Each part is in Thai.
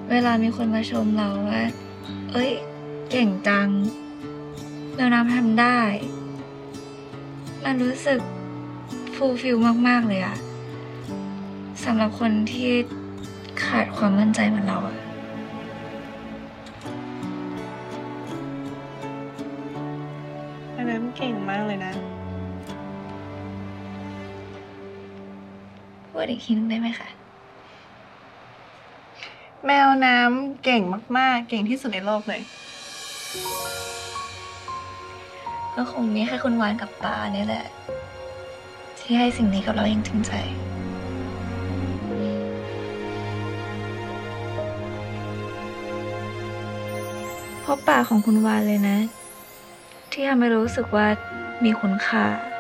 เวลามีคนมาชมเราว่าเอ้ยเก่งจังแมวน้ำทำได้มันรู้สึกฟูลฟิลมากๆเลยอะสำหรับคนที่ขาดความมั่นใจเหมือนเราอะอันนั้นเก่งมากเลยนะพูดอีกทีนึงได้ไหมคะแมวน้ำเก่งมากๆ เก่งที่สุดในโลกเลยก็คงมีแค่คุณวานกับป้าเนี่ยแหละ ที่ให้สิ่งนี้กับเราอย่างถึงใจ เพราะปากของคุณวานเลยนะ ที่ทำให้รู้สึกว่ามีคุณค่า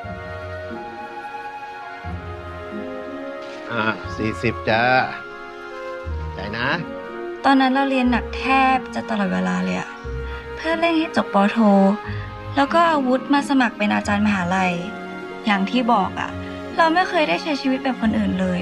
40จ้าใจนะตอนนั้นเราเรียนหนักแทบจะตลอดเวลาเลยอะเพื่อเร่งให้จบปโท แล้วก็อาวุธมาสมัครเป็นอาจารย์มหาลัย อย่างที่บอกอะเราไม่เคยได้ใช้ชีวิตแบบคนอื่นเลย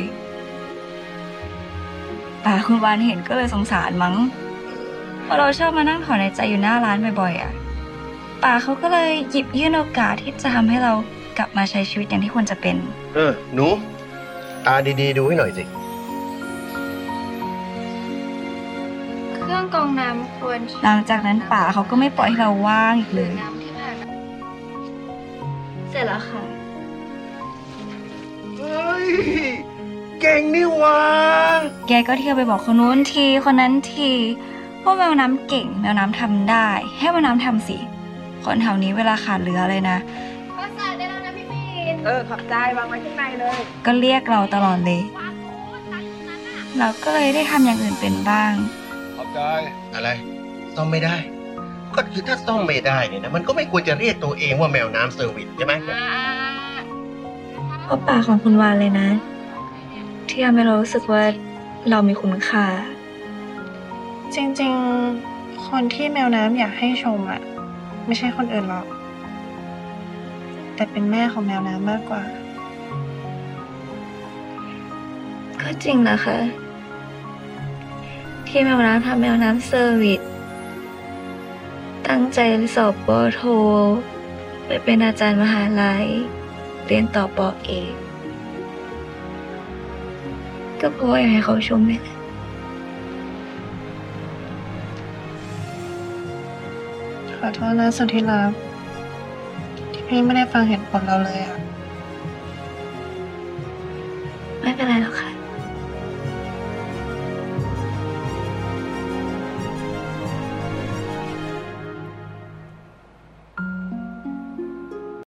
ป่าคุณวานเห็นก็เลยสงสารมั้งเพราะเราชอบมานั่งถอนในใจอยู่หน้าร้านบ่อยๆอะป่าเขาก็เลยหยิบยื่นโอกาสที่จะทำให้เรากลับมาใช้ชีวิตอย่างที่ควรจะเป็นหนูตาดีๆดูให้หน่อยสิเครื่องกรองน้ำควรหลังจากนั้นป่าเขาก็ไม่ปล่อยให้เราว่างอีกเลยเสร็จแล้วค่ะเฮ้ย เก่งนี่หวะแกก็เที่ยวไปบอกคนนู้นทีคนนั้นทีว่าแมวน้ำเก่งแมวน้ำทำได้ให้แมวน้ำทำสิคนแถวนี้เวลาขาดเรือเลยนะภาษาได้แล้วนะพี่ปีนขอบใจวางไว้ข้างในเลยก็เรียกเราตลอดเลยเราก็เลยได้ทำอย่างอื่นเป็นบ้างขอบใจอะไรซ่อมไม่ได้ ก็คือถ้าซ่อมไม่ได้เนี่ยนะมันก็ไม่ควรจะเรียกตัวเองว่าแมวน้ำเซอร์วิสใช่ไหมเพราะปากของคุณวานเลยนะ ที่ทำให้เรารู้สึกว่าเรามีคุณค่าจริงๆ คนที่แมวน้ำอยากให้ชมอ่ะ ไม่ใช่คนอื่นหรอก แต่เป็นแม่ของแมวน้ำมากกว่าก็จริงนะคะ ที่แมวน้ำทำแมวน้ำเซอร์วิสตั้งใจสอบปอโท ไปเป็นอาจารย์มหาลัย เรียนต่อปอเอกก็เพราะว่าอยากให้เขาชมนี่แหละขอโทษนะสุดที่รักที่พี่ไม่ได้ฟังเหตุผลเราเลยอ่ะ